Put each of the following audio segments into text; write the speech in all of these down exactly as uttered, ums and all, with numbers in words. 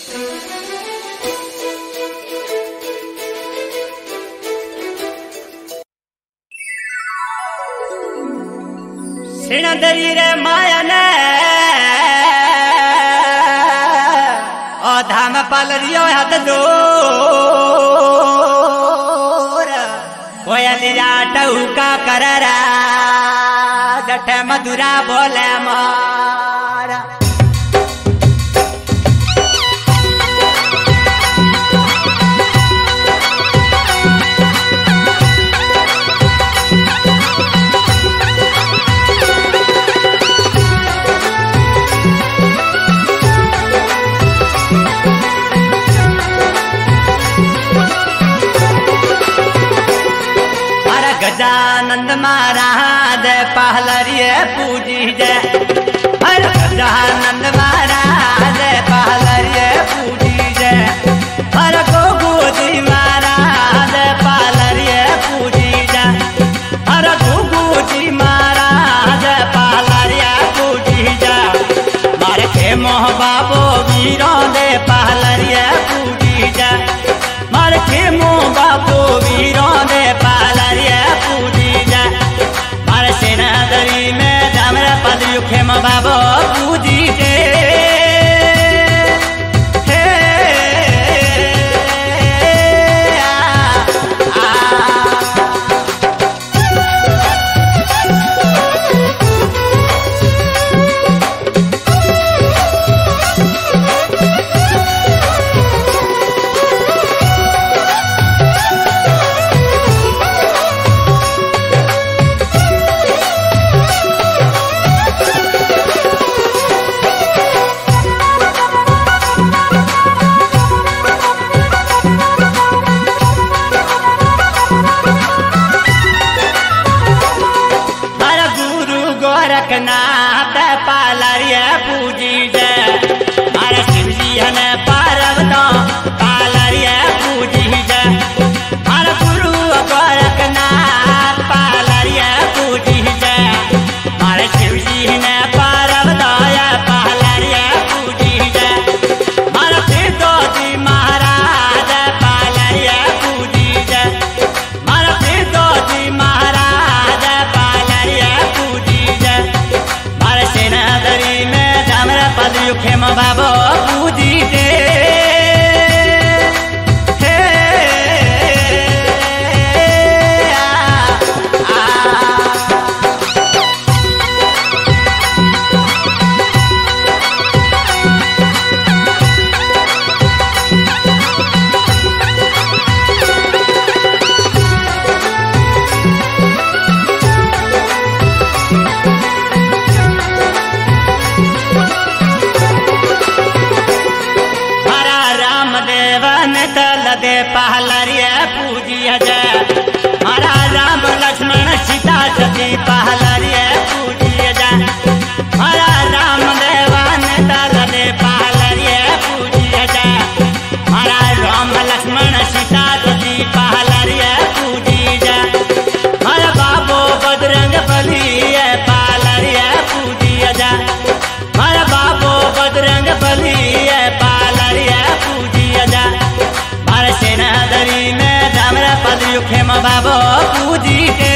सिणदरी रे माया ने ओ धाम पालरियो हाथ दूर कोयलिया टहुका कररा जठ मधुरा बोले मारा गजानंद महाराज पहलरिए पूजी जय हर गजानंद महाराज पहलरिए पूजी जय हर गोगो जी महाराज पहलरिए पूजी जय हर गोगो जी महाराज पहलरिए पूजी जय मारे के मोह बाबो वीरों दे पहलरिए पूजी जय मारे के मोह बाबो वीरों दे पहलरिए सेनादरी में धामरा पदयु खेम बाबो पूजी के नाथ पालरिए पूजी जय हमारे शिव जी ने पार्वतो पालरिए पूजी जय हमारे गुरु गोरखनाथ पालरिए पूजी जय हमारे शिव जी ने पार्वतो पालरिए पूजी जय हमारे सिद्धोजी महाराज पालरिए पूजी जय हमारे सिद्धोजी महाराज पालरिए पूजी जय सेनादरी में धामरा पदयु खेम बाबो पूजी दे दे पहलरिए पूजी जय हमारा राम लक्ष्मण सीता सती पहलरिए पूजी जय हमारा राम देवान दल दे पहलरिए पूजी जय हमारा राम लक्ष्मण सीता सती पहलरिए पूजी जय हमारा बाबो बजरंग बली पहलरिए पूजी जय हमारा बाबो बजरंग बली पहलरिए पूजी जय सेनादरी में धामरा पदयु खेम बाबो पूजी के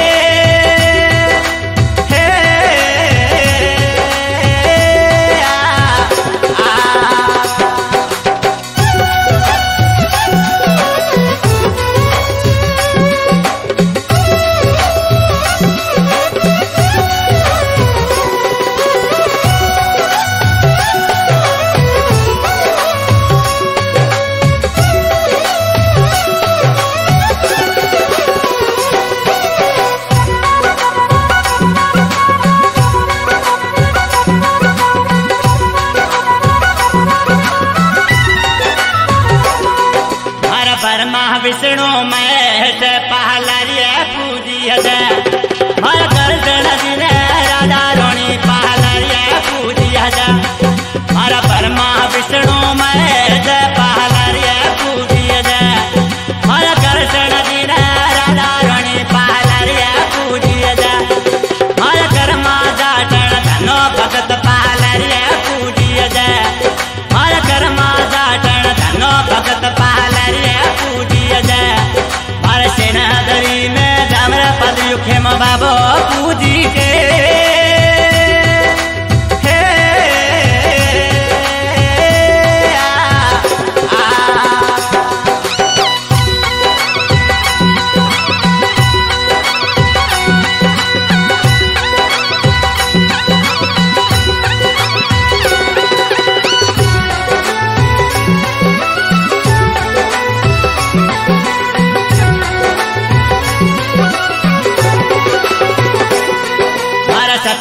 विष्णु महेश पहलरिए पूजी जय हर दर्शन दिन राधा रोणी पहलरिए पूजी जय हर ब्रह्मा विष्णु महेश पहलरिए पूजी जय हर दर्शन दिन राधा रोणी पहलरिए पूजी जय हर कर्मा जाटण धनो भगत पहलरिए पूजी जय हर कर्मा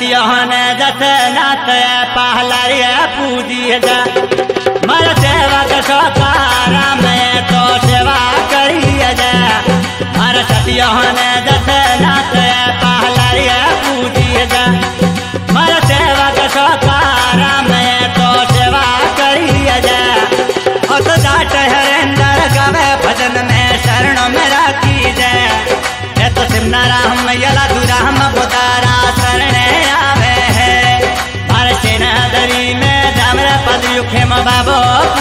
सतियोहन जस नाथ पहलारिया पूजी जा मर सेवक सोकारा में तो सेवा करिए जा मर सतियोहन जस नाथ पहलारिया पूजी जा मर सेवक सोकारा में तो सेवा करिए जा उस जाट हरेंद्र गावे भजन में शरण में राखी जाए तो सिमना राम यला दुराम बुतारा शरण आवे है भारत सेना दरी में धामरा पद युखे बाबो